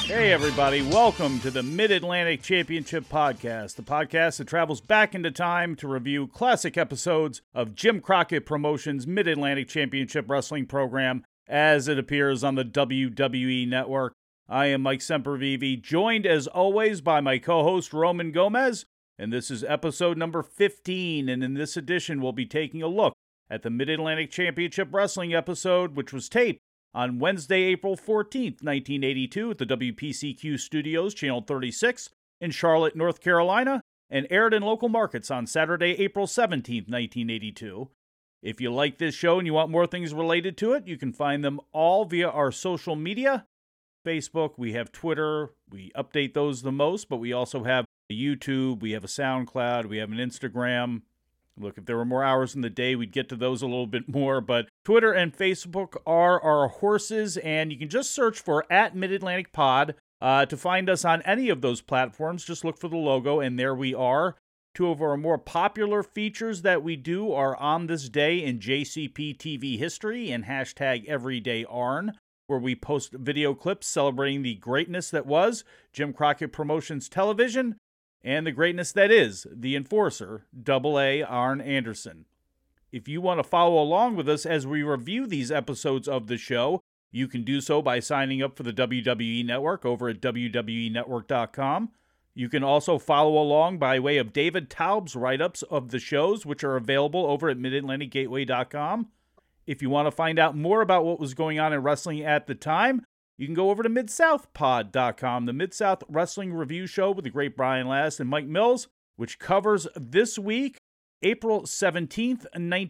Hey everybody, welcome to the Mid-Atlantic Championship Podcast, the podcast that travels back into time to review classic episodes of Jim Crockett Promotions' Mid-Atlantic Championship Wrestling program as it appears on the WWE Network. I am Mike Sempervive, joined as always by my co-host Roman Gomez, and this is episode number 15, and in this edition we'll be taking a look at the Mid-Atlantic Championship Wrestling episode, which was taped on Wednesday, April 14th, 1982 at the WPCQ Studios, Channel 36 in Charlotte, North Carolina, and aired in local markets on Saturday, April 17th, 1982. If you like this show and you want more things related to it, you can find them all via our social media. Facebook, we have Twitter, we update those the most, but we also have a YouTube, we have a SoundCloud, we have an Instagram. Look, if there were more hours in the day, we'd get to those a little bit more, but Twitter and Facebook are our horses, and you can just search for @MidAtlanticPod to find us on any of those platforms. Just look for the logo, and there we are. Two of our more popular features that we do are On This Day in JCP TV History and #EverydayArn, where we post video clips celebrating the greatness that was Jim Crockett Promotions Television, and the greatness that is the Enforcer, AA Arn Anderson. If you want to follow along with us as we review these episodes of the show, you can do so by signing up for the WWE Network over at WWENetwork.com. You can also follow along by way of David Taub's write-ups of the shows, which are available over at MidAtlanticGateway.com. If you want to find out more about what was going on in wrestling at the time, you can go over to MidSouthPod.com, the Mid-South Wrestling Review Show with the great Brian Last and Mike Mills, which covers this week, April 17th,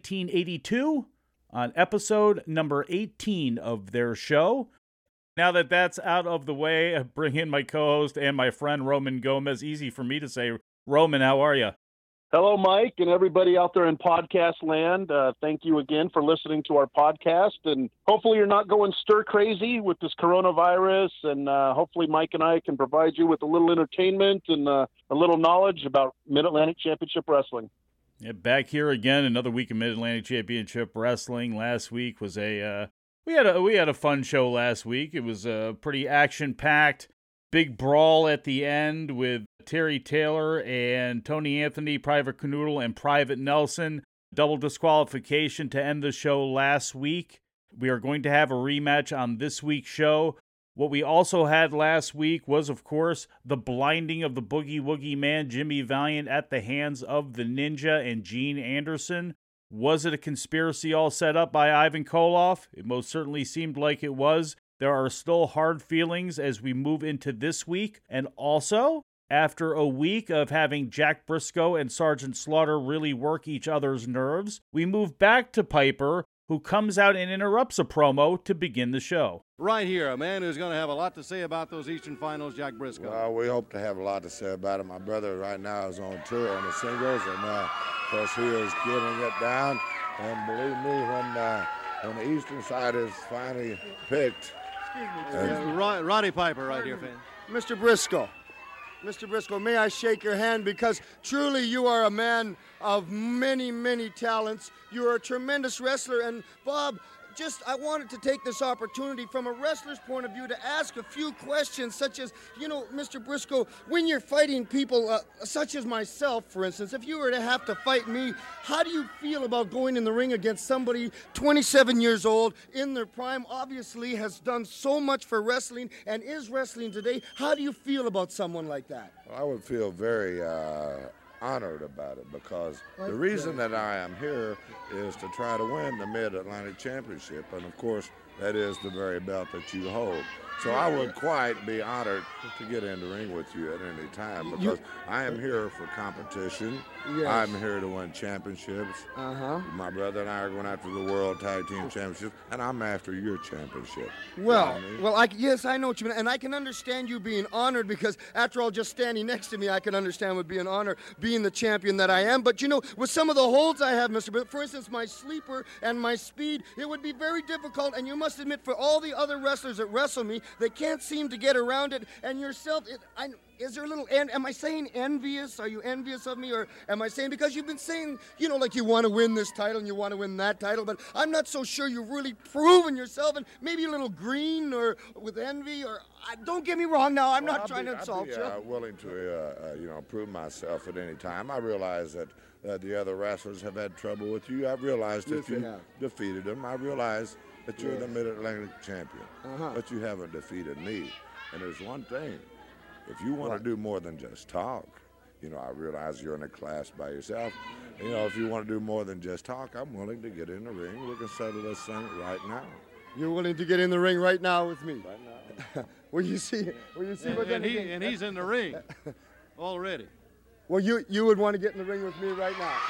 1982, on episode number 18 of their show. Now that that's out of the way, I bring in my co-host and my friend Roman Gomez. Easy for me to say. Roman, how are you? Hello, Mike, and everybody out there in podcast land. Thank you again for listening to our podcast, and hopefully you're not going stir crazy with this coronavirus, and hopefully Mike and I can provide you with a little entertainment and a little knowledge about Mid-Atlantic Championship Wrestling. Yeah, back here again, another week of Mid-Atlantic Championship Wrestling. Last week was we had a fun show last week. It was a pretty action-packed, big brawl at the end with Terry Taylor and Tony Anthony, Private Canoodle, and Private Nelson. Double disqualification to end the show last week. We are going to have a rematch on this week's show. What we also had last week was, of course, the blinding of the Boogie Woogie Man, Jimmy Valiant, at the hands of the Ninja and Gene Anderson. Was it a conspiracy all set up by Ivan Koloff? It most certainly seemed like it was. There are still hard feelings as we move into this week. And also, after a week of having Jack Briscoe and Sergeant Slaughter really work each other's nerves, we move back to Piper, who comes out and interrupts a promo to begin the show. Right here, a man who's going to have a lot to say about those Eastern Finals, Jack Briscoe. Well, we hope to have a lot to say about it. My brother right now is on tour on the singles, and of course he is getting it down. And believe me, when the Eastern side is finally picked, Roddy Piper right here, fan. Mr. Briscoe, may I shake your hand, because truly you are a man of many, many talents. You are a tremendous wrestler, and Bob, I wanted to take this opportunity from a wrestler's point of view to ask a few questions, such as, Mr. Briscoe, when you're fighting people such as myself, for instance, if you were to have to fight me, how do you feel about going in the ring against somebody 27 years old, in their prime, obviously has done so much for wrestling and is wrestling today? How do you feel about someone like that? I would feel very honored about it, because the reason that I am here is to try to win the Mid-Atlantic Championship, and of course that is the very belt that you hold. So I would quite be honored to get in the ring with you at any time, because I am here for competition. Yes. I'm here to win championships. My brother and I are going after the World Tag Team Championship, and I'm after your championship. Well, yes, I know what you mean, and I can understand you being honored, because after all, just standing next to me, I can understand would be an honor being the champion that I am. But with some of the holds I have, Mr. But for instance, my sleeper and my speed, it would be very difficult, and you must admit, for all the other wrestlers that wrestle me, They can't seem to get around it. And yourself, is there a little, am I saying envious? Are you envious of me? Or am I saying, because you've been saying, like you want to win this title and you want to win that title, but I'm not so sure you've really proven yourself, and maybe a little green or with envy, or don't get me wrong now, I'm not trying to insult you. I'm willing to, prove myself at any time. I realize that the other wrestlers have had trouble with you. I've realized that you defeated them. I realize that you're the Mid-Atlantic champion, but you haven't defeated me. And there's one thing. If you want to do more than just talk, I realize you're in a class by yourself. If you want to do more than just talk, I'm willing to get in the ring. We can settle this thing right now. You're willing to get in the ring right now with me? Right now. Will you see? And he's in the ring already. Well, you would want to get in the ring with me right now.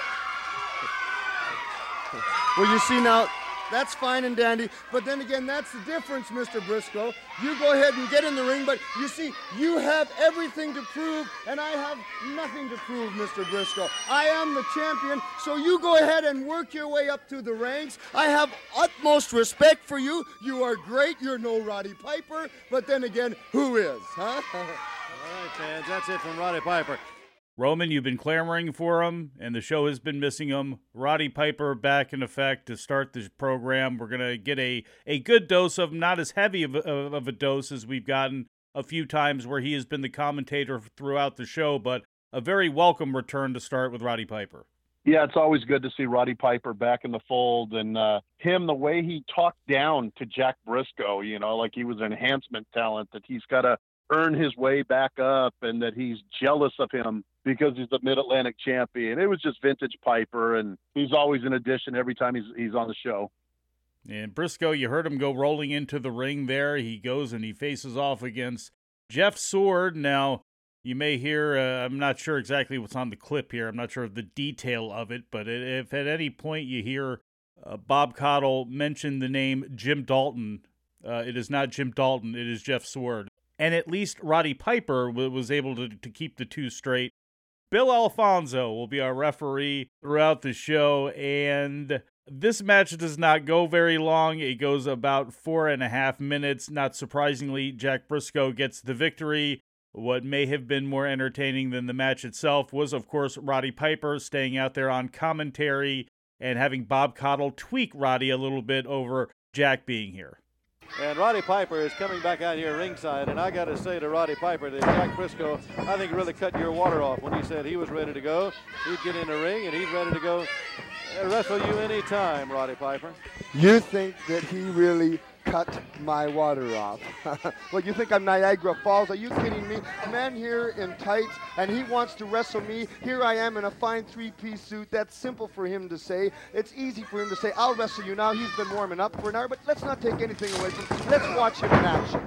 Well, you see now, that's fine and dandy, but then again, that's the difference, Mr. Briscoe. You go ahead and get in the ring, but you see, you have everything to prove, and I have nothing to prove, Mr. Briscoe. I am the champion, so you go ahead and work your way up through the ranks. I have utmost respect for you. You are great. You're no Roddy Piper, but then again, who is, huh? All right, fans, that's it from Roddy Piper. Roman, you've been clamoring for him, and the show has been missing him. Roddy Piper back in effect to start this program. We're going to get a good dose of him, not as heavy of a dose as we've gotten a few times where he has been the commentator throughout the show, but a very welcome return to start with Roddy Piper. Yeah, it's always good to see Roddy Piper back in the fold, and him, the way he talked down to Jack Briscoe, like he was an enhancement talent, that he's got to earn his way back up and that he's jealous of him because he's the Mid-Atlantic champion. It was just vintage Piper, and he's always an addition every time he's on the show. And Briscoe, you heard him go rolling into the ring there. He goes and he faces off against Jeff Sword. Now, you may hear, I'm not sure exactly what's on the clip here. I'm not sure of the detail of it, but if at any point you hear Bob Caudle mention the name Jim Dalton, it is not Jim Dalton, it is Jeff Sword. And at least Roddy Piper was able to keep the two straight. Bill Alfonso will be our referee throughout the show, and this match does not go very long. It goes about 4.5 minutes. Not surprisingly, Jack Briscoe gets the victory. What may have been more entertaining than the match itself was, of course, Roddy Piper staying out there on commentary and having Bob Caudle tweak Roddy a little bit over Jack being here. And Roddy Piper is coming back out here ringside, and I got to say to Roddy Piper that Jack Briscoe, I think, really cut your water off when he said he was ready to go. He'd get in the ring, and he's ready to go wrestle you any time, Roddy Piper. You think that he really cut my water off? Well, you think I'm Niagara Falls? Are you kidding me? Man here in tights, and he wants to wrestle me. Here I am in a fine three-piece suit. That's simple for him to say. It's easy for him to say, I'll wrestle you now. He's been warming up for an hour, but let's not take anything away from him. Let's watch him in action.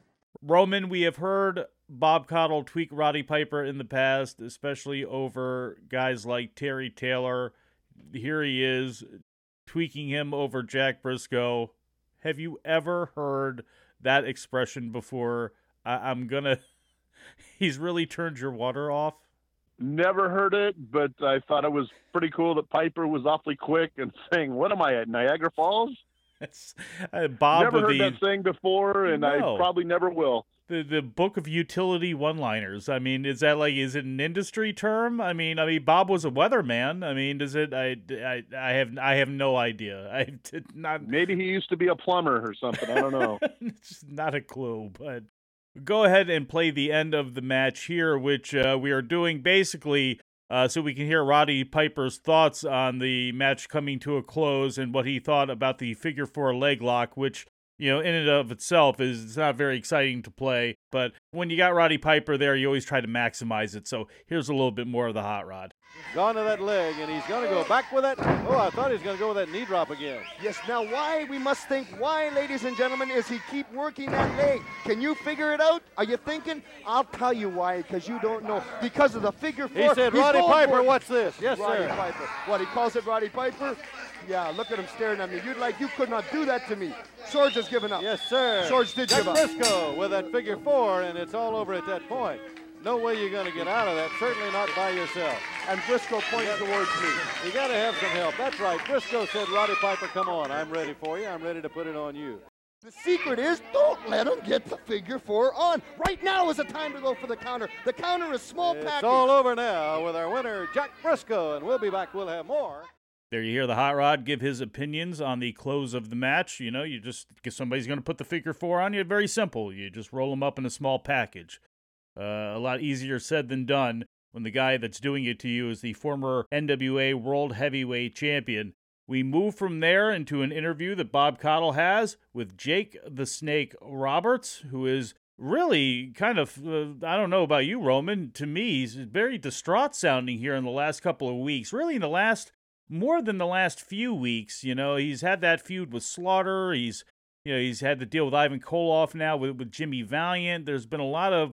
Roman, we have heard Bob Caudle tweak Roddy Piper in the past, especially over guys like Terry Taylor. Here he is tweaking him over Jack Briscoe. Have you ever heard that expression before? He's really turned your water off? Never heard it, but I thought it was pretty cool that Piper was awfully quick and saying, what am I at, Niagara Falls? Bob never heard that saying before, and no. I probably never will. The book of utility one-liners. I mean, is it an industry term? I mean, Bob was a weatherman. I mean, does it? I have no idea. I did not. Maybe he used to be a plumber or something. I don't know. It's not a clue. But go ahead and play the end of the match here, which we are doing basically so we can hear Roddy Piper's thoughts on the match coming to a close and what he thought about the figure 4 leg lock, which, in and of itself it's not very exciting to play. But when you got Roddy Piper there, you always try to maximize it. So here's a little bit more of the hot rod. Gone to that leg, and he's going to go back with that. Oh, I thought he was going to go with that knee drop again. Yes, now we must think, why, ladies and gentlemen, is he keep working that leg? Can you figure it out? Are you thinking? I'll tell you why, because you don't know. Because of the figure 4. He said, Roddy Piper, what's this? Yes, Roddy sir. Piper. What, he calls it Roddy Piper? Yeah, look at him staring at me. You could not do that to me. Swords has given up. Yes, sir. Swords did give up. Briscoe with that figure 4, and it's all over at that point. No way you're going to get out of that, certainly not by yourself. And Briscoe points towards me. You got to have some help. That's right. Briscoe said, Roddy Piper, come on. I'm ready for you. I'm ready to put it on you. The secret is don't let him get the figure 4 on. Right now is the time to go for the counter. The counter is small package. It's all over now with our winner, Jack Briscoe, and we'll be back. We'll have more. There you hear the Hot Rod give his opinions on the close of the match. You know, you just, if somebody's going to put the figure 4 on you, very simple. You just roll them up in a small package. A lot easier said than done when the guy that's doing it to you is the former NWA World Heavyweight Champion. We move from there into an interview that Bob Caudle has with Jake the Snake Roberts, who is really kind of, I don't know about you, Roman, to me, he's very distraught sounding here in the last couple of weeks. Really in the last, more than the last few weeks, you know, he's had that feud with Slaughter. He's had to deal with Ivan Koloff now with Jimmy Valiant. There's been a lot of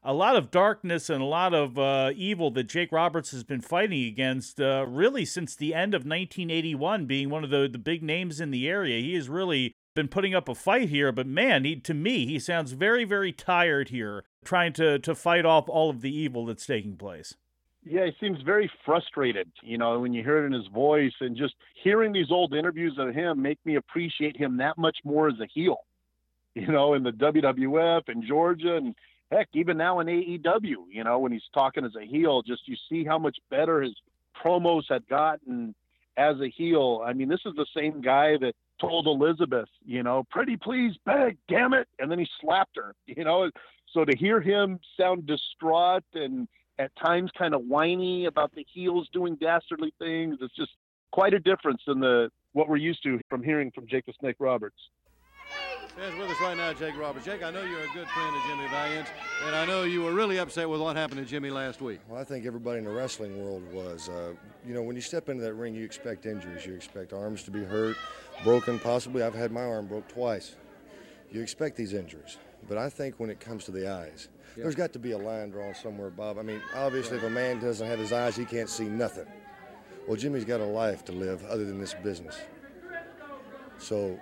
darkness and a lot of evil that Jake Roberts has been fighting against really since the end of 1981, being one of the big names in the area. He has really been putting up a fight here, but man, to me, he sounds very, very tired here, trying to fight off all of the evil that's taking place. Yeah, he seems very frustrated, you know, when you hear it in his voice, and just hearing these old interviews of him make me appreciate him that much more as a heel, you know, in the WWF and Georgia, and heck, even now in AEW, you know, when he's talking as a heel, just you see how much better his promos had gotten as a heel. I mean, this is the same guy that told Elizabeth, you know, pretty please beg, damn it, and then he slapped her, you know. So to hear him sound distraught and at times kind of whiny about the heels doing dastardly things, it's just quite a difference than what we're used to from hearing from Jake the Snake Roberts. Yes, with us right now, Jake Roberts. Jake, I know you're a good friend of Jimmy Valiant, and I know you were really upset with what happened to Jimmy last week. Well, I think everybody in the wrestling world was. You know, when you step into that ring, you expect injuries. You expect arms to be hurt, broken possibly. I've had my arm broke twice. You expect these injuries. But I think when it comes to the eyes, there's got to be a line drawn somewhere, Bob. I mean, obviously, if a man doesn't have his eyes, he can't see nothing. Well, Jimmy's got a life to live other than this business. So,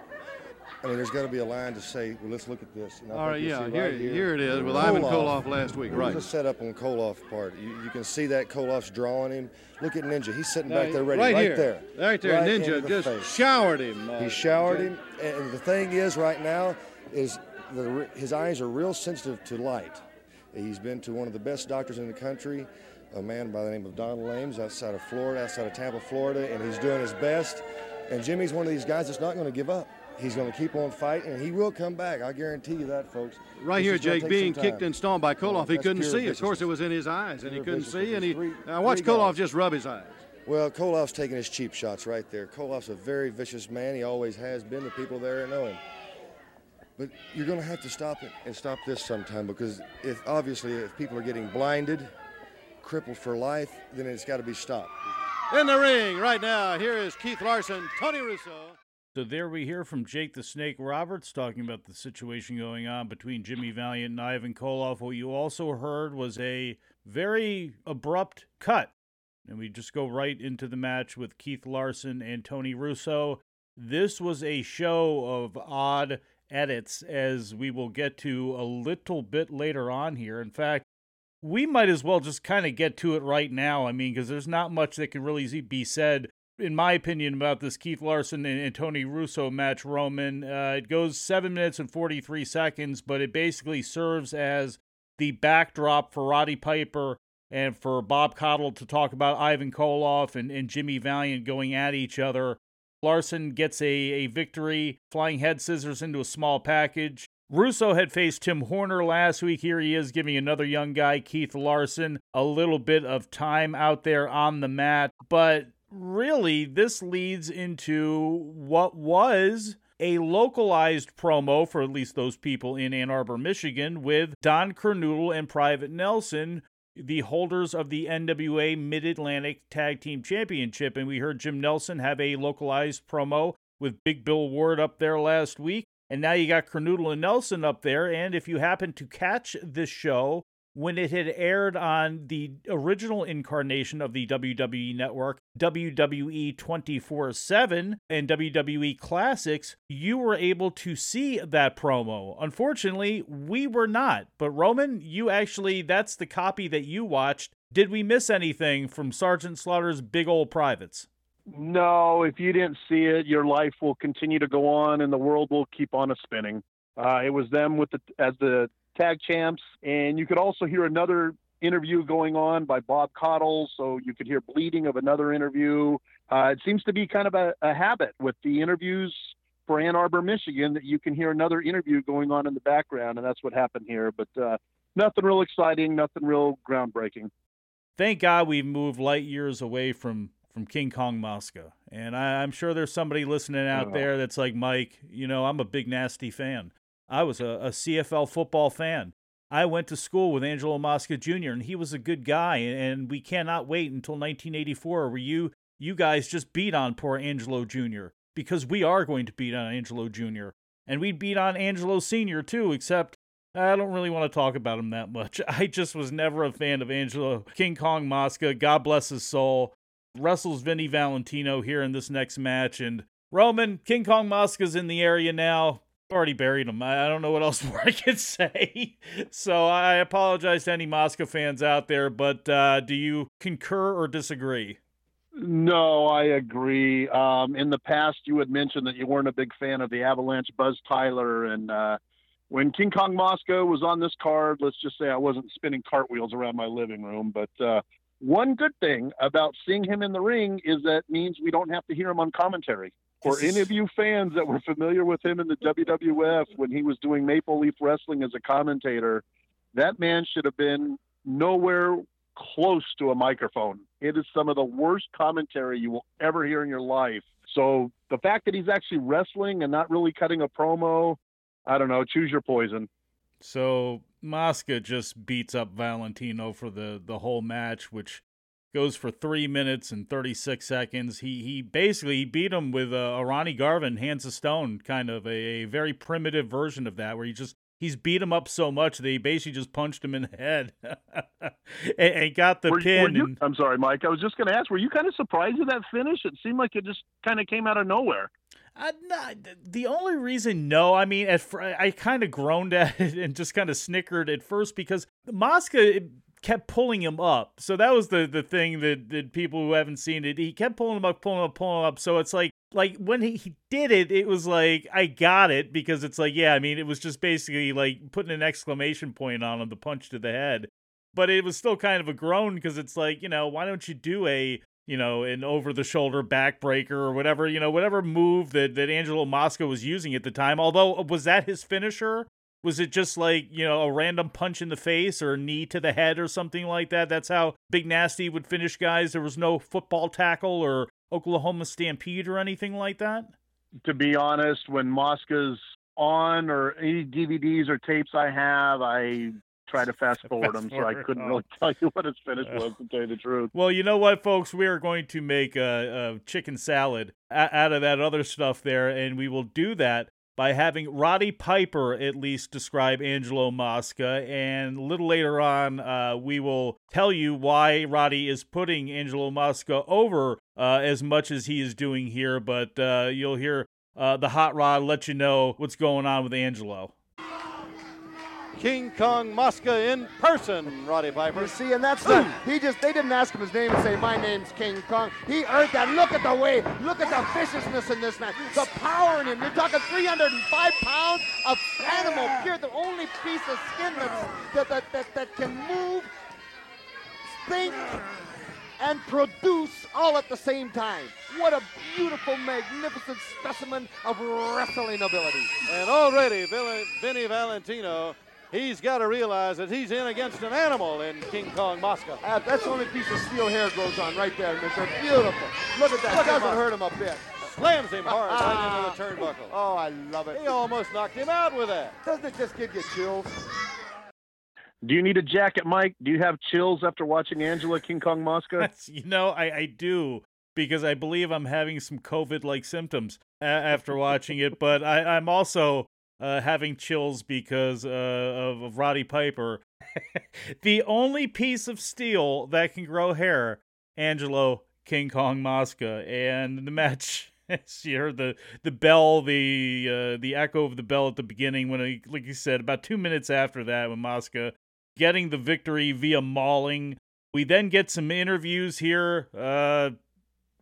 I mean, there's got to be a line to say, well, let's look at this. And all right, yeah, here it is with Ivan Koloff last week, right. There's a setup on Koloff part. You can see that Koloff's drawing him. Look at Ninja. He's sitting back there ready, right there. Right there, right Ninja just showered him. He showered him, and the thing is right now is his eyes are real sensitive to light. He's been to one of the best doctors in the country, a man by the name of Donald Ames outside of Florida, outside of Tampa, Florida, and he's doing his best. And Jimmy's one of these guys that's not going to give up. He's going to keep on fighting, and he will come back. I guarantee you that, folks. Right here, Jake, being kicked and stomped by Koloff. He couldn't see. Of course, it was in his eyes, and he couldn't see. And I watched Koloff just rub his eyes. Well, Koloff's taking his cheap shots right there. Koloff's a very vicious man. He always has been. The people there know him. But you're going to have to stop it and stop this sometime, because if people are getting blinded, crippled for life, then it's got to be stopped. In the ring right now, here is Keith Larson, Tony Russo. So there we hear from Jake the Snake Roberts talking about the situation going on between Jimmy Valiant and Ivan Koloff. What you also heard was a very abrupt cut. And we just go right into the match with Keith Larson and Tony Russo. This was a show of odd edits, as we will get to a little bit later on here. In fact, we might as well just kind of get to it right now. I mean, because there's not much that can really be said, in my opinion, about this Keith Larson and Tony Russo match, Roman. It goes 7 minutes and 43 seconds, but it basically serves as the backdrop for Roddy Piper and for Bob Caudle to talk about Ivan Koloff and Jimmy Valiant going at each other. Larson gets a victory, flying head scissors into a small package. Russo had faced Tim Horner last week. Here he is giving another young guy, Keith Larson, a little bit of time out there on the mat. But really, this leads into what was a localized promo for at least those people in Ann Arbor, Michigan, with Don Kernoodle and Private Nelson, the holders of the NWA Mid-Atlantic Tag Team Championship. And we heard Jim Nelson have a localized promo with Big Bill Ward up there last week. And now you got Kernoodle and Nelson up there. And if you happen to catch this show when it had aired on the original incarnation of the WWE Network, WWE 24/7 and WWE Classics, you were able to see that promo. Unfortunately, we were not. But Roman, that's the copy that you watched. Did we miss anything from Sergeant Slaughter's Big Ol' Privates? No, if you didn't see it, your life will continue to go on and the world will keep on spinning. It was them as the tag champs, and you could also hear another interview going on by Bob Caudle, so you could hear bleeding of another interview. It seems to be kind of a habit with the interviews for Ann Arbor, Michigan, that you can hear another interview going on in the background, and that's what happened here. But nothing real exciting, nothing real groundbreaking. Thank God we've moved light years away from King Kong Mosca. And I'm sure there's somebody listening out there that's like, Mike, I'm a Big Nasty fan. I was a CFL football fan. I went to school with Angelo Mosca Jr., and he was a good guy, and we cannot wait until 1984 where you guys just beat on poor Angelo Jr., because we are going to beat on Angelo Jr., and we beat on Angelo Sr. too, except I don't really want to talk about him that much. I just was never a fan of Angelo King Kong Mosca. God bless his soul. Wrestles Vinny Valentino here in this next match. And Roman, King Kong Mosca's in the area now. Already buried him. I don't know what else more I can say. So I apologize to any Mosca fans out there, but do you concur or disagree? No, I agree. In the past, you had mentioned that you weren't a big fan of the Avalanche Buzz Tyler, and when King Kong Mosca was on this card, let's just say I wasn't spinning cartwheels around my living room. But one good thing about seeing him in the ring is that means we don't have to hear him on commentary. For any of you fans that were familiar with him in the WWF when he was doing Maple Leaf Wrestling as a commentator, that man should have been nowhere close to a microphone. It is some of the worst commentary you will ever hear in your life. So the fact that he's actually wrestling and not really cutting a promo, I don't know, choose your poison. So Mosca just beats up Valentino for the whole match, which goes for 3 minutes and 36 seconds. He basically beat him with a Ronnie Garvin, Hands of Stone, kind of a very primitive version of that, where he's beat him up so much that he basically just punched him in the head and got the pin. I'm sorry, Mike. I was just going to ask, were you kind of surprised at that finish? It seemed like it just kind of came out of nowhere. The only reason, no, I mean, I kind of groaned at it and just kind of snickered at first because Mosca kept pulling him up. So that was the thing that people who haven't seen it, he kept pulling him up. So it's like when he did it, it was like, I got it, because it's like, yeah, I mean, it was just basically like putting an exclamation point on him, the punch to the head. But it was still kind of a groan because it's like, why don't you do an over-the-shoulder backbreaker or whatever, whatever move that Angelo Mosca was using at the time. Although, was that his finisher? Was it just like, a random punch in the face or a knee to the head or something like that? That's how Big Nasty would finish guys. There was no football tackle or Oklahoma Stampede or anything like that? To be honest, when Mosca's on or any DVDs or tapes I have, I try to fast forward them, so I couldn't really tell you what his finish was, to tell you the truth. Well, you know what, folks? We are going to make a chicken salad out of that other stuff there, and we will do that by having Roddy Piper at least describe Angelo Mosca, and a little later on, we will tell you why Roddy is putting Angelo Mosca over as much as he is doing here, but you'll hear the Hot Rod let you know what's going on with Angelo. King Kong Mosca in person, Roddy Piper. You see, and that's the, they didn't ask him his name and say, my name's King Kong. He earned that. Look at the viciousness in this man. The power in him. You're talking 305 pounds of animal pure, the only piece of skin that can move, think, and produce all at the same time. What a beautiful, magnificent specimen of wrestling ability. And already, Vinny Valentino, he's got to realize that he's in against an animal in King Kong Mosca. That's the only piece of steel hair grows on right there, Mr. Beautiful. Look at that. It doesn't hurt him a bit. Slams him hard right into the turnbuckle. Oh, I love it. He almost knocked him out with that. Doesn't it just give you chills? Do you need a jacket, Mike? Do you have chills after watching Angelo King Kong Mosca? I do, because I believe I'm having some COVID-like symptoms after watching it, but I'm also having chills because of Roddy Piper. The only piece of steel that can grow hair, Angelo King Kong Mosca. And the match, you heard the bell, the echo of the bell at the beginning when, like you said, about 2 minutes after that, when Mosca getting the victory via mauling. We then get some interviews here.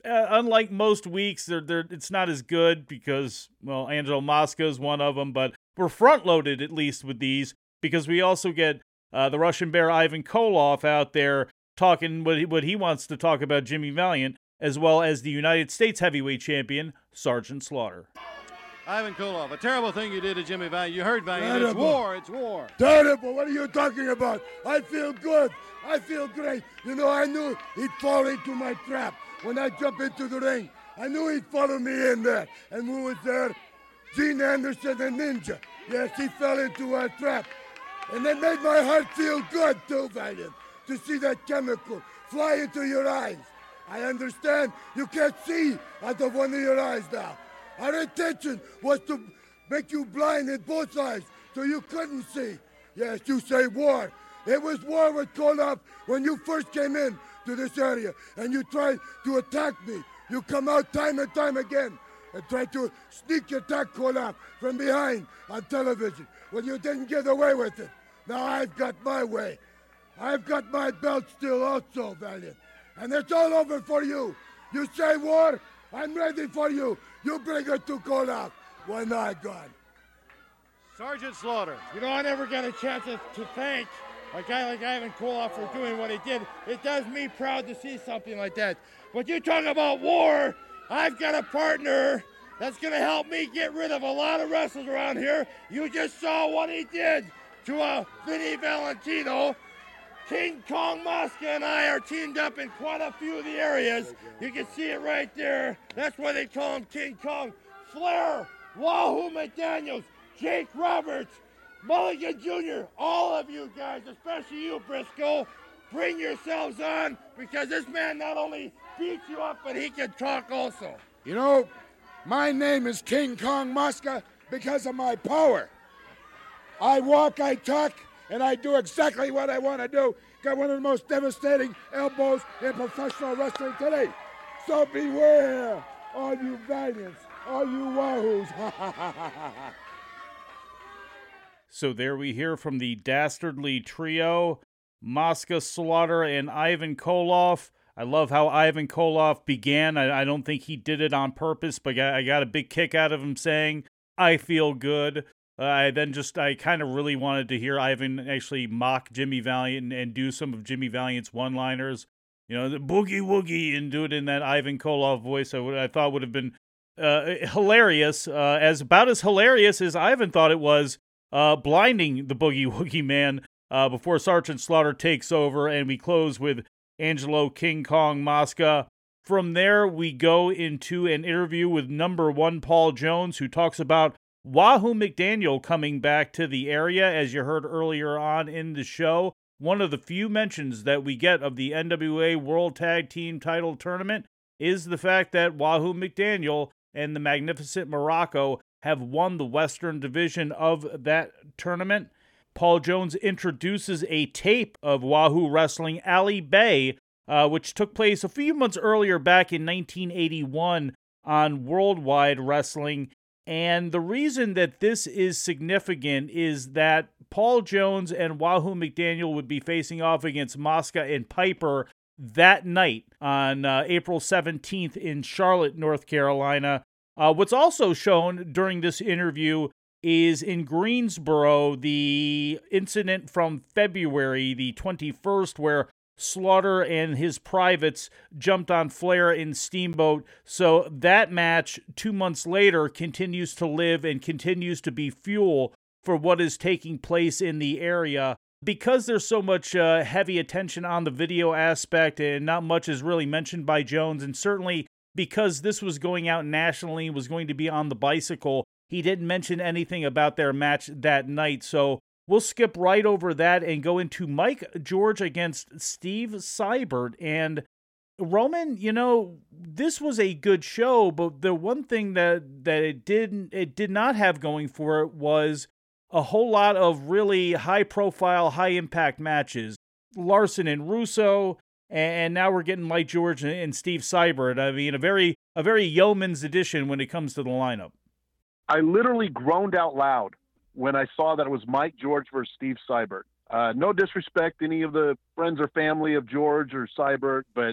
unlike most weeks, it's not as good because, well, Angelo Mosca is one of them, but we're front-loaded at least with these because we also get the Russian Bear Ivan Koloff out there talking what he wants to talk about Jimmy Valiant, as well as the United States heavyweight champion, Sergeant Slaughter. Ivan Koloff, a terrible thing you did to Jimmy Valiant. You heard Valiant. It's war. It's war. Terrible. What are you talking about? I feel good. I feel great. You know, I knew he'd fall into my trap when I jump into the ring. I knew he'd follow me in there. And who was there? Gene Anderson and Ninja. Yes, he fell into our trap. And that made my heart feel good too, Valiant, to see that chemical fly into your eyes. I understand you can't see out of one of your eyes now. Our intention was to make you blind in both eyes so you couldn't see. Yes, you say war. It was war with Koloff when you first came in to this area and you tried to attack me. You come out time and time again and try to sneak attack Koloff from behind on television. Well, you didn't get away with it. Now I've got my way. I've got my belt still also, Valiant. And it's all over for you. You say war, I'm ready for you. You bring it to Koloff when I'm gone. Sergeant Slaughter. You know, I never got a chance to thank a guy like Ivan Koloff for doing what he did. It does me proud to see something like that. But you talk about war, I've got a partner that's going to help me get rid of a lot of wrestlers around here. You just saw what he did to Vinny Valentino. King Kong Mosca and I are teamed up in quite a few of the areas. You can see it right there. That's why they call him King Kong. Flair, Wahoo McDaniels, Jake Roberts, Mulligan Jr., all of you guys, especially you, Briscoe, bring yourselves on because this man not only beats you up, but he can talk also. You know, my name is King Kong Mosca because of my power. I walk, I talk, and I do exactly what I want to do. Got one of the most devastating elbows in professional wrestling today. So beware, all you Valiants, all you Wahoos. So there we hear from the dastardly trio, Mosca, Slaughter, and Ivan Koloff. I love how Ivan Koloff began. I don't think he did it on purpose, but I got a big kick out of him saying, I feel good. I kind of really wanted to hear Ivan actually mock Jimmy Valiant and do some of Jimmy Valiant's one-liners. You know, the boogie woogie, and do it in that Ivan Koloff voice. I thought would have been hilarious, as hilarious as Ivan thought it was blinding the boogie woogie man before Sergeant Slaughter takes over, and we close with Angelo King Kong Mosca. From there, we go into an interview with number one Paul Jones, who talks about Wahoo McDaniel coming back to the area, as you heard earlier on in the show. One of the few mentions that we get of the NWA World Tag Team Title Tournament is the fact that Wahoo McDaniel and the Magnificent Morocco have won the Western Division of that tournament. Paul Jones introduces a tape of Wahoo wrestling Ali Bay, which took place a few months earlier back in 1981 on Worldwide Wrestling. And the reason that this is significant is that Paul Jones and Wahoo McDaniel would be facing off against Mosca and Piper that night on April 17th in Charlotte, North Carolina. What's also shown during this interview is in Greensboro, the incident from February the 21st, where Slaughter and his privates jumped on Flair in Steamboat. So that match 2 months later continues to live and continues to be fuel for what is taking place in the area. Because there's so much heavy attention on the video aspect and not much is really mentioned by Jones, and certainly because this was going out nationally, was going to be on the bicycle, he didn't mention anything about their match that night. So we'll skip right over that and go into Mike George against Steve Seibert. And Roman, you know, this was a good show, but the one thing that it did not have going for it was a whole lot of really high-profile, high-impact matches. Larson and Russo, and now we're getting Mike George and Steve Seibert. I mean, a very yeoman's edition when it comes to the lineup. I literally groaned out loud when I saw that it was Mike George versus Steve Seibert. No disrespect to any of the friends or family of George or Seibert, but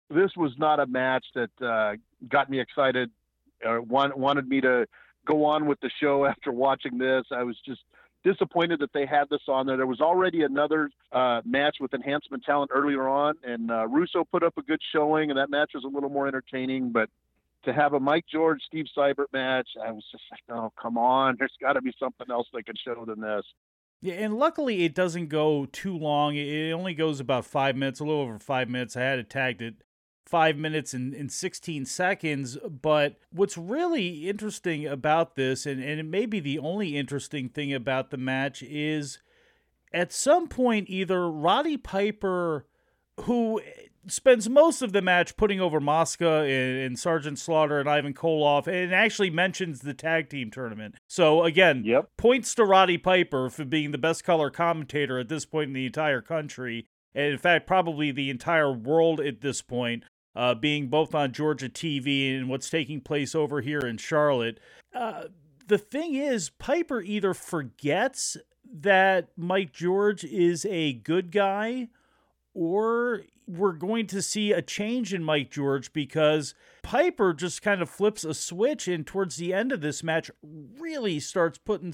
this was not a match that got me excited or wanted me to go on with the show after watching this. I was just disappointed that they had this on there. There was already another match with Enhancement Talent earlier on, and Russo put up a good showing, and that match was a little more entertaining. But to have a Mike George, Steve Seibert match, I was just like, oh, come on. There's got to be something else they could show than this. Yeah, and luckily it doesn't go too long. It only goes about 5 minutes, a little over 5 minutes. I had it tagged at 5 minutes and 16 seconds. But what's really interesting about this, and it may be the only interesting thing about the match, is at some point either Roddy Piper, who spends most of the match putting over Mosca and Sergeant Slaughter and Ivan Koloff, and actually mentions the tag team tournament. So again, points to Roddy Piper for being the best color commentator at this point in the entire country, and in fact probably the entire world at this point, being both on Georgia TV and what's taking place over here in Charlotte. The thing is, Piper either forgets that Mike George is a good guy, or we're going to see a change in Mike George, because Piper just kind of flips a switch and towards the end of this match really starts putting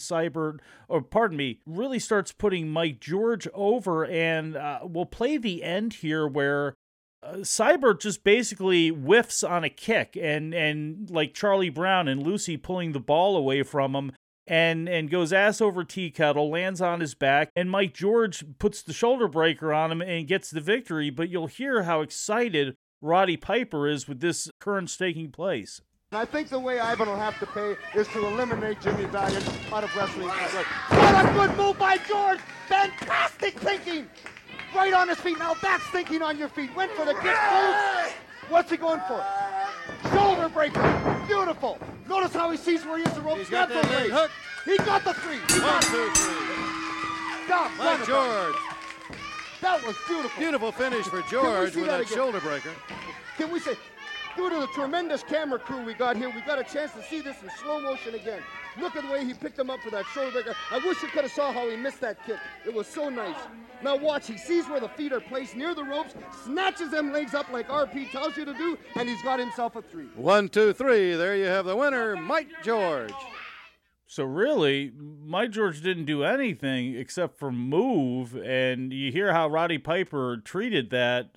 really starts putting Mike George over. And we'll play the end here where Seibert just basically whiffs on a kick and like Charlie Brown and Lucy pulling the ball away from him. And goes ass over tea kettle, lands on his back, and Mike George puts the shoulder breaker on him and gets the victory. But you'll hear how excited Roddy Piper is with this occurrence taking place. I think the way Ivan will have to pay is to eliminate Jimmy Valiant out of wrestling. What a good move by George! Fantastic thinking! Right on his feet. Now that's thinking on your feet. Went for the kick move. What's he going for? Shoulder breaker. Beautiful. Notice how he sees where he is the rope. He's got the leg hook. He got the three. One, two, three. Stop. Mike George. That was beautiful. Beautiful finish for George with that shoulder breaker. Can we say, due to the tremendous camera crew we got here, we got a chance to see this in slow motion again. Look at the way he picked him up for that shoulder breaker. I wish you could have saw how he missed that kick. It was so nice. Now watch, he sees where the feet are placed near the ropes, snatches them legs up like RP tells you to do, and he's got himself a three. 1, 2, 3. There you have the winner, Mike George. So really, Mike George didn't do anything except for move, and you hear how Roddy Piper treated that.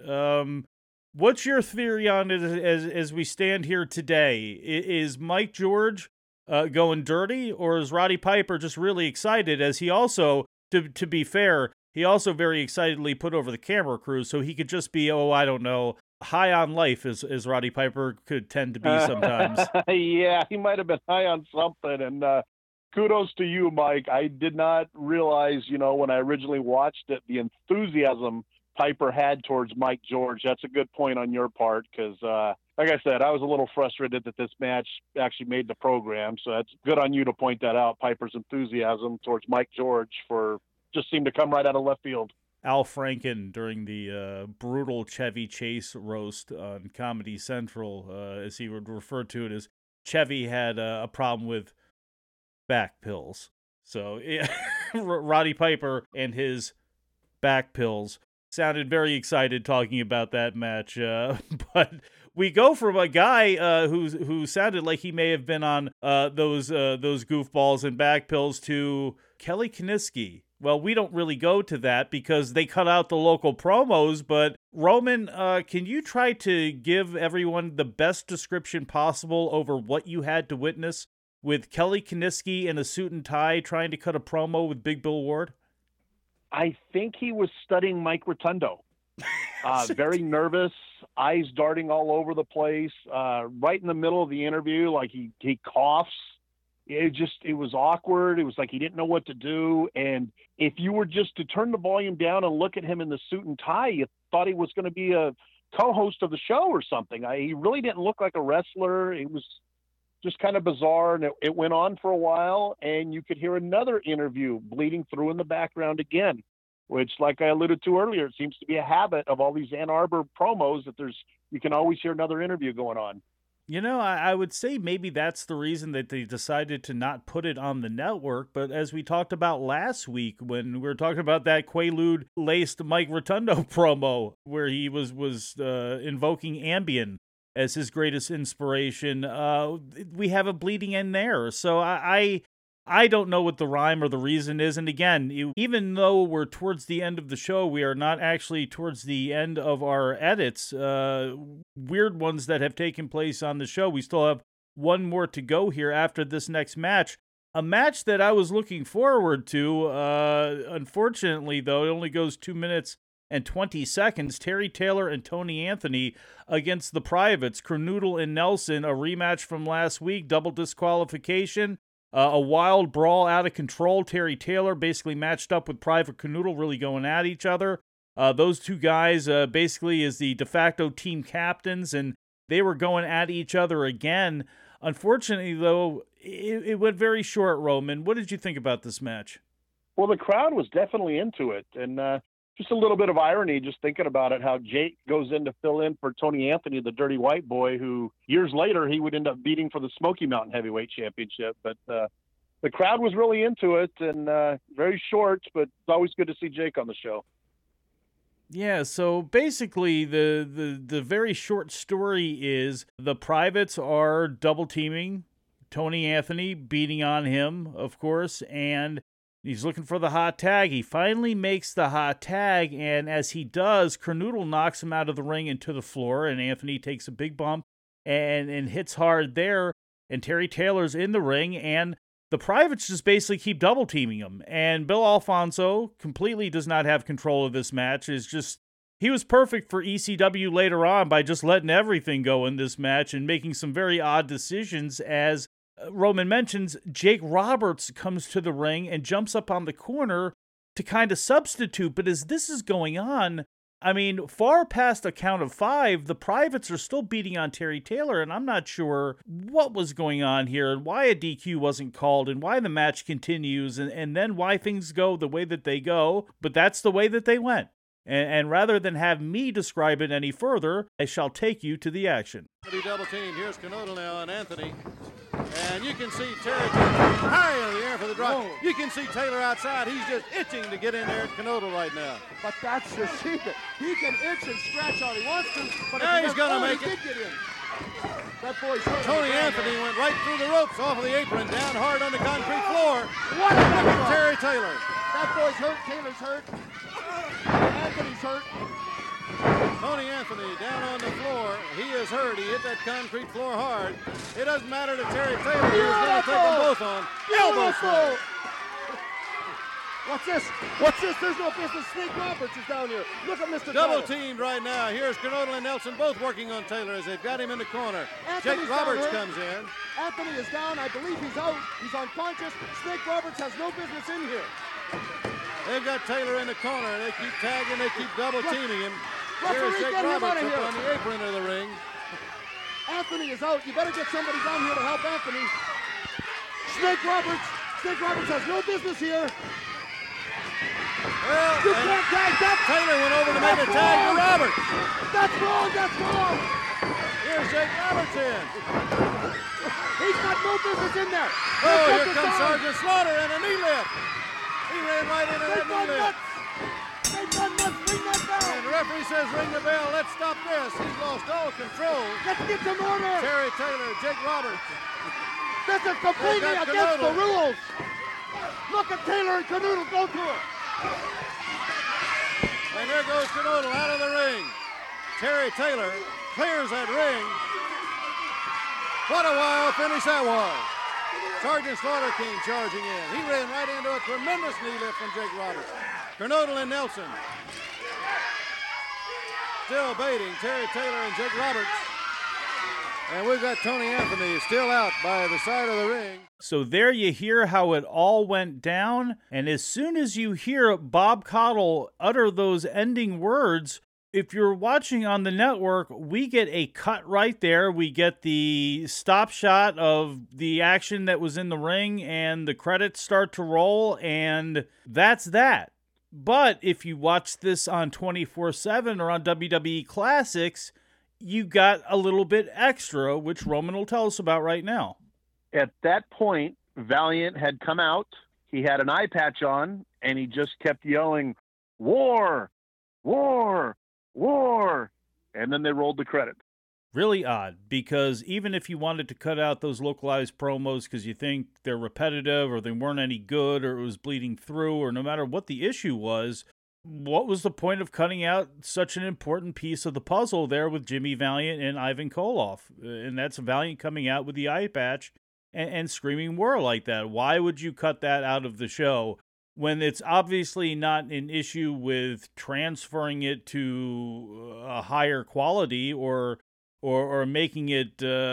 What's your theory on it as we stand here today? Is Mike George going dirty, or is Roddy Piper just really excited, as he also, to be fair, he also very excitedly put over the camera crew, so he could just be, I don't know, high on life, as Roddy Piper could tend to be sometimes. Yeah, he might have been high on something, and kudos to you, Mike. I did not realize, when I originally watched it, the enthusiasm Piper had towards Mike George. That's a good point on your part, because like I said, I was a little frustrated that this match actually made the program, so that's good on you to point that out. Piper's enthusiasm towards Mike George just seemed to come right out of left field. Al Franken, during the brutal Chevy Chase roast on Comedy Central, as he would refer to it, as Chevy had a problem with back pills. So Roddy Piper and his back pills sounded very excited talking about that match, but we go from a guy who sounded like he may have been on those goofballs and back pills to Kelly Kiniski. Well, we don't really go to that because they cut out the local promos, but Roman, can you try to give everyone the best description possible over what you had to witness with Kelly Kiniski in a suit and tie trying to cut a promo with Big Bill Ward? I think he was studying Mike Rotundo. Very nervous, eyes darting all over the place. Right in the middle of the interview, like he coughs. It was awkward. It was like he didn't know what to do. And if you were just to turn the volume down and look at him in the suit and tie, you thought he was going to be a co-host of the show or something. He really didn't look like a wrestler. It was just kind of bizarre. And it went on for a while, and you could hear another interview bleeding through in the background again, which, like I alluded to earlier, it seems to be a habit of all these Ann Arbor promos that you can always hear another interview going on. You know, I would say maybe that's the reason that they decided to not put it on the network. But as we talked about last week, when we were talking about that Quaalude-laced Mike Rotundo promo, where he was invoking Ambien as his greatest inspiration, we have a bleeding end there. So I don't know what the rhyme or the reason is. And again, even though we're towards the end of the show, we are not actually towards the end of our edits, weird ones that have taken place on the show. We still have one more to go here after this next match. A match that I was looking forward to. Unfortunately, though, it only goes 2 minutes and 20 seconds. Terry Taylor and Tony Anthony against the Privates, Kernodle and Nelson, a rematch from last week, double disqualification. A wild brawl out of control. Terry Taylor basically matched up with Private Kernodle, really going at each other. Those two guys basically is the de facto team captains, and they were going at each other again. Unfortunately, though, it went very short, Roman. What did you think about this match? Well, the crowd was definitely into it, and just a little bit of irony just thinking about it, how Jake goes in to fill in for Tony Anthony, the dirty white boy, who years later he would end up beating for the Smoky Mountain Heavyweight Championship. But the crowd was really into it, and very short, but it's always good to see Jake on the show. Yeah, so basically the very short story is the Privates are double teaming Tony Anthony, beating on him, of course, and he's looking for the hot tag. He finally makes the hot tag, and as he does, Kernodle knocks him out of the ring into the floor, and Anthony takes a big bump and hits hard there, and Terry Taylor's in the ring, and the Privates just basically keep double-teaming him. And Bill Alfonso completely does not have control of this match. He was perfect for ECW later on by just letting everything go in this match and making some very odd decisions. As Roman mentions, Jake Roberts comes to the ring and jumps up on the corner to kind of substitute. But as this is going on, I mean, far past a count of 5, the Privates are still beating on Terry Taylor, and I'm not sure what was going on here and why a DQ wasn't called and why the match continues and then why things go the way that they go, but that's the way that they went. And rather than have me describe it any further, I shall take you to the action. Double team. Here's Kernodle now on Anthony. And you can see Terry Taylor high in the air for the drop. Whoa. You can see Taylor outside. He's just itching to get in there at Kernodle right now. But that's the secret. He can itch and scratch all he wants to. But now he's going to make it. Get in. That boy's hurt. Tony Anthony went right through the ropes off of the apron, down hard on the concrete floor. What a look at Terry Taylor. That boy's hurt. Taylor's hurt. Anthony's hurt. Tony Anthony down on the floor. He is hurt. He hit that concrete floor hard. It doesn't matter to Terry Taylor. He was going to take them both on. Elbow slam. What's this? What's this? There's no business. Snake Roberts is down here. Look at Mr. Double Taylor. teamed right now. Here's Kernodle and Nelson both working on Taylor as they've got him in the corner. Anthony's Jake Roberts comes in. Anthony is down. I believe he's out. He's unconscious. Snake Roberts has no business in here. They've got Taylor in the corner. They keep tagging. They keep double teaming him. Here's Jake Roberts up on the apron of the ring. Anthony is out. You better get somebody down here to help Anthony. Snake Roberts has no business here. Well, you can't tag that. Taylor went over to make a tag to Roberts. That's wrong. That's wrong. Here's Jake Roberts in. He's got no business in there. Oh, here comes Sergeant Slaughter and a knee lift. He ran right into that knee lift. They've done nuts. Ring that bell. And the referee says ring the bell. Let's stop this. He's lost all control. Let's get some order. Terry Taylor, Jake Roberts. This is completely against the rules. Look at Taylor and Kernodle. Go to it. And there goes Kernodle out of the ring. Terry Taylor clears that ring. What a wild finish that was. Sergeant Slaughter came charging in. He ran right into a tremendous knee lift from Jake Roberts. Kernodle and Nelson still baiting Terry Taylor and Jake Roberts. And we've got Tony Anthony still out by the side of the ring. So there you hear how it all went down. And as soon as you hear Bob Caudle utter those ending words, if you're watching on the network, we get a cut right there. We get the stop shot of the action that was in the ring, and the credits start to roll, and that's that. But if you watch this on 24/7 or on WWE Classics, you got a little bit extra, which Roman will tell us about right now. At that point, Valiant had come out. He had an eye patch on, and he just kept yelling, "War, war, war." And then they rolled the credits. Really odd, because even if you wanted to cut out those localized promos because you think they're repetitive or they weren't any good or it was bleeding through or no matter what the issue was, what was the point of cutting out such an important piece of the puzzle there with Jimmy Valiant and Ivan Koloff? And that's Valiant coming out with the eye patch and screaming war like that. Why would you cut that out of the show when it's obviously not an issue with transferring it to a higher quality or making it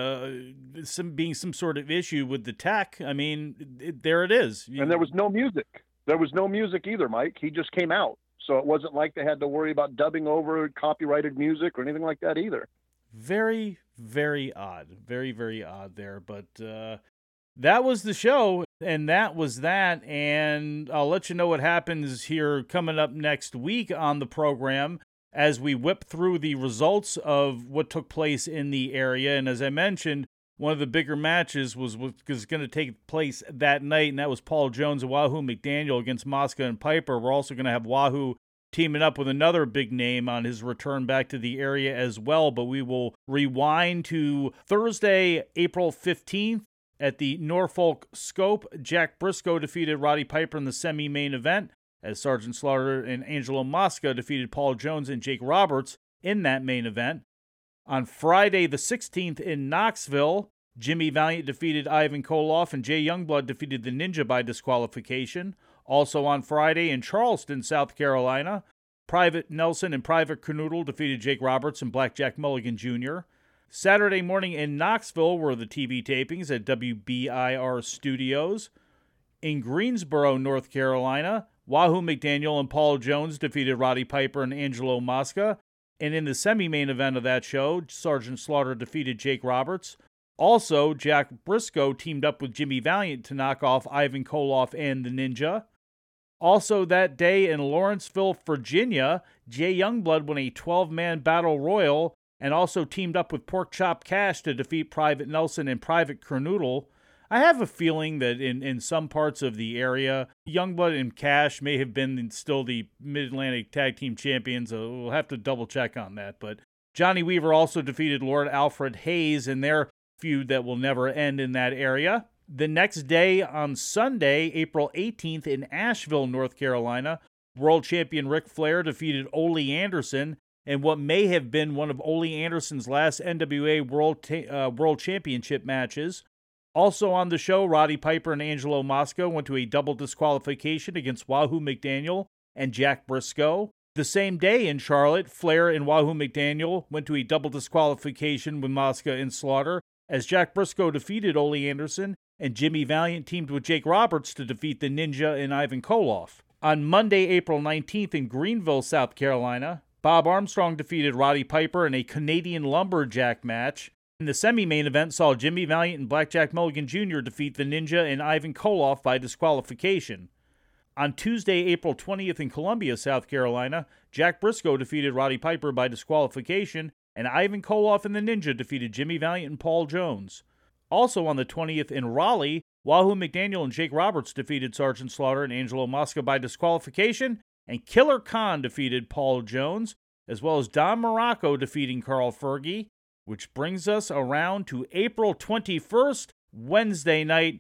being some sort of issue with the tech? I mean, there it is. And there was no music. There was no music either, Mike. He just came out. So it wasn't like they had to worry about dubbing over copyrighted music or anything like that either. Very, very odd. Very, very odd there. But that was the show, and that was that. And I'll let you know what happens here coming up next week on the program as we whip through the results of what took place in the area. And as I mentioned, one of the bigger matches was going to take place that night, and that was Paul Jones and Wahoo McDaniel against Mosca and Piper. We're also going to have Wahoo teaming up with another big name on his return back to the area as well. But we will rewind to Thursday, April 15th at the Norfolk Scope. Jack Briscoe defeated Roddy Piper in the semi-main event, as Sergeant Slaughter and Angelo Mosca defeated Paul Jones and Jake Roberts in that main event. On Friday the 16th in Knoxville, Jimmy Valiant defeated Ivan Koloff and Jay Youngblood defeated the Ninja by disqualification. Also on Friday in Charleston, South Carolina, Private Nelson and Private Canoodle defeated Jake Roberts and Blackjack Mulligan Jr. Saturday morning in Knoxville were the TV tapings at WBIR Studios. In Greensboro, North Carolina, Wahoo McDaniel and Paul Jones defeated Roddy Piper and Angelo Mosca. And in the semi-main event of that show, Sergeant Slaughter defeated Jake Roberts. Also, Jack Briscoe teamed up with Jimmy Valiant to knock off Ivan Koloff and the Ninja. Also that day in Lawrenceville, Virginia, Jay Youngblood won a 12-man battle royal and also teamed up with Pork Chop Cash to defeat Private Nelson and Private Kernoodle. I have a feeling that in some parts of the area, Youngblood and Cash may have been still the Mid-Atlantic Tag Team Champions. We'll have to double-check on that. But Johnny Weaver also defeated Lord Alfred Hayes in their feud that will never end in that area. The next day, on Sunday, April 18th, in Asheville, North Carolina, World Champion Ric Flair defeated Ole Anderson in what may have been one of Ole Anderson's last NWA World Championship matches. Also on the show, Roddy Piper and Angelo Mosca went to a double disqualification against Wahoo McDaniel and Jack Briscoe. The same day in Charlotte, Flair and Wahoo McDaniel went to a double disqualification with Mosca and Slaughter, as Jack Briscoe defeated Ole Anderson and Jimmy Valiant teamed with Jake Roberts to defeat the Ninja and Ivan Koloff. On Monday, April 19th in Greenville, South Carolina, Bob Armstrong defeated Roddy Piper in a Canadian Lumberjack match. In the semi-main event saw Jimmy Valiant and Blackjack Mulligan Jr. defeat the Ninja and Ivan Koloff by disqualification. On Tuesday, April 20th in Columbia, South Carolina, Jack Briscoe defeated Roddy Piper by disqualification, and Ivan Koloff and the Ninja defeated Jimmy Valiant and Paul Jones. Also on the 20th in Raleigh, Wahoo McDaniel and Jake Roberts defeated Sergeant Slaughter and Angelo Mosca by disqualification, and Killer Khan defeated Paul Jones, as well as Don Morocco defeating Carl Fergie, which brings us around to April 21st, Wednesday night,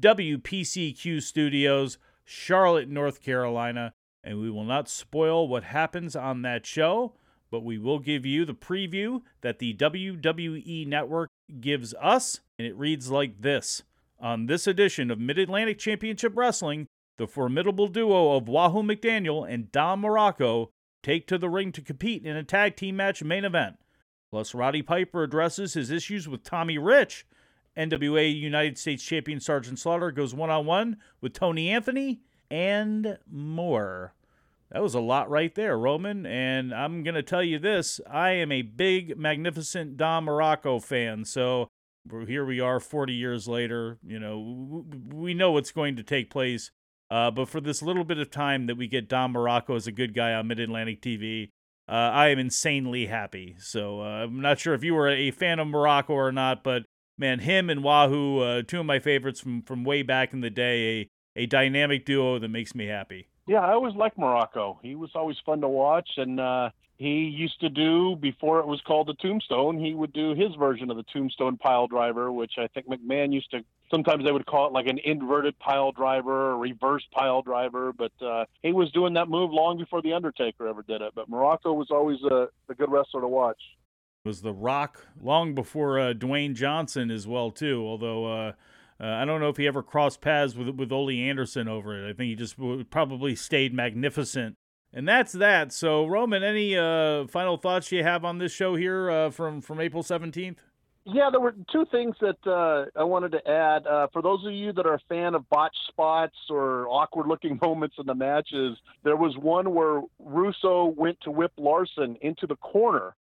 WPCQ Studios, Charlotte, North Carolina, and we will not spoil what happens on that show, but we will give you the preview that the WWE Network gives us, and it reads like this. On this edition of Mid-Atlantic Championship Wrestling, the formidable duo of Wahoo McDaniel and Don Morocco take to the ring to compete in a tag team match main event. Plus, Roddy Piper addresses his issues with Tommy Rich. NWA United States Champion Sergeant Slaughter goes one-on-one with Tony Anthony, and more. That was a lot right there, Roman, and I'm going to tell you this. I am a big, magnificent Don Morocco fan, so here we are 40 years later. You know, we know what's going to take place, but for this little bit of time that we get Don Morocco as a good guy on Mid-Atlantic TV, I am insanely happy. So I'm not sure if you were a fan of Morocco or not, but man, him and Wahoo, two of my favorites from way back in the day, a dynamic duo that makes me happy. Yeah, I always liked Morocco. He was always fun to watch, and he used to do, before it was called the Tombstone, he would do his version of the Tombstone pile driver, which I think McMahon used to, sometimes they would call it like an inverted pile driver or reverse pile driver, but he was doing that move long before The Undertaker ever did it. But Morocco was always a good wrestler to watch. It was The Rock long before Dwayne Johnson as well, too, although I don't know if he ever crossed paths with Ole Anderson over it. I think he just probably stayed magnificent. And that's that. So, Roman, any final thoughts you have on this show here from April 17th? Yeah, there were two things that I wanted to add. For those of you that are a fan of botch spots or awkward-looking moments in the matches, there was one where Russo went to whip Larson into the corner,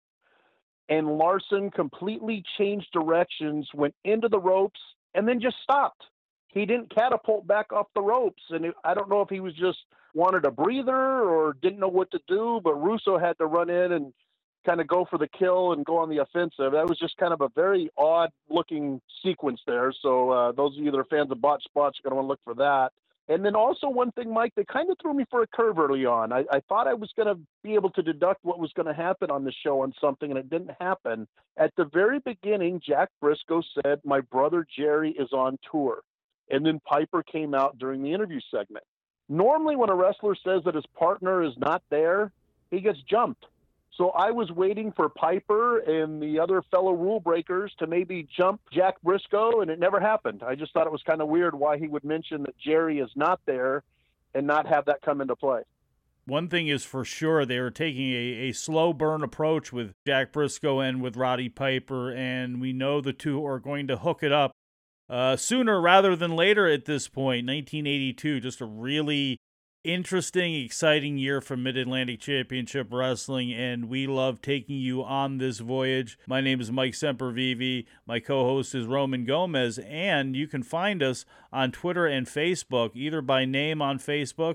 and Larson completely changed directions, went into the ropes, and then just stopped. He didn't catapult back off the ropes, and I don't know if he was just wanted a breather or didn't know what to do, but Russo had to run in and kind of go for the kill and go on the offensive. That was just kind of a very odd-looking sequence there. So those of you that are fans of botch spots are going to want to look for that. And then also one thing, Mike, that kind of threw me for a curve early on. I thought I was going to be able to deduct what was going to happen on the show on something, and it didn't happen. At the very beginning, Jack Briscoe said, "My brother Jerry is on tour." And then Piper came out during the interview segment. Normally when a wrestler says that his partner is not there, he gets jumped. So I was waiting for Piper and the other fellow rule breakers to maybe jump Jack Briscoe, and it never happened. I just thought it was kind of weird why he would mention that Jerry is not there and not have that come into play. One thing is for sure, they were taking a slow burn approach with Jack Briscoe and with Roddy Piper, and we know the two are going to hook it up sooner rather than later at this point. 1982, just a really interesting, exciting year for Mid-Atlantic Championship Wrestling, and we love taking you on this voyage. My name is Mike Sempervive. My co-host is Roman Gomez, and you can find us on Twitter and Facebook, either by name on Facebook,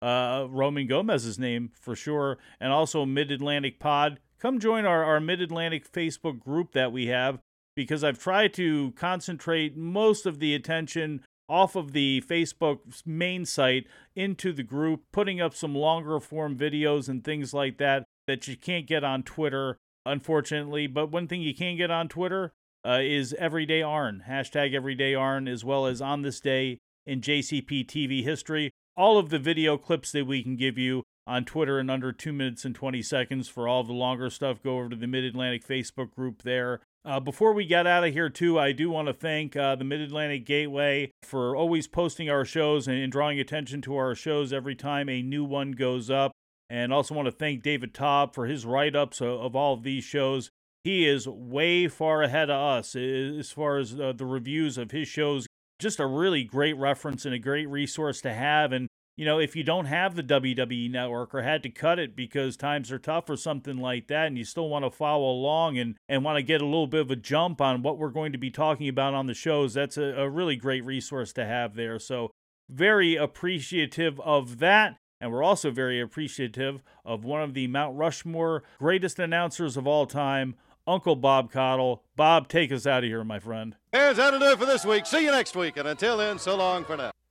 Roman Gomez's name for sure, and also Mid-Atlantic Pod. Come join our Mid-Atlantic Facebook group that we have, because I've tried to concentrate most of the attention off of the Facebook main site into the group, putting up some longer form videos and things like that you can't get on Twitter, unfortunately. But one thing you can get on Twitter is Everyday Arn, hashtag Everyday Arn, as well as On This Day in JCP TV History. All of the video clips that we can give you on Twitter in under 2 minutes and 20 seconds. For all the longer stuff, go over to the Mid-Atlantic Facebook group there. Before we get out of here, too, I do want to thank the Mid-Atlantic Gateway for always posting our shows and drawing attention to our shows every time a new one goes up. And also want to thank David Taub for his write-ups of all of these shows. He is way far ahead of us as far as the reviews of his shows. Just a really great reference and a great resource to have. And you know, if you don't have the WWE Network or had to cut it because times are tough or something like that, and you still want to follow along and want to get a little bit of a jump on what we're going to be talking about on the shows, that's a really great resource to have there. So very appreciative of that. And we're also very appreciative of one of the Mount Rushmore greatest announcers of all time, Uncle Bob Caudle. Bob, take us out of here, my friend. Here's how to do it for this week. See you next week. And until then, so long for now.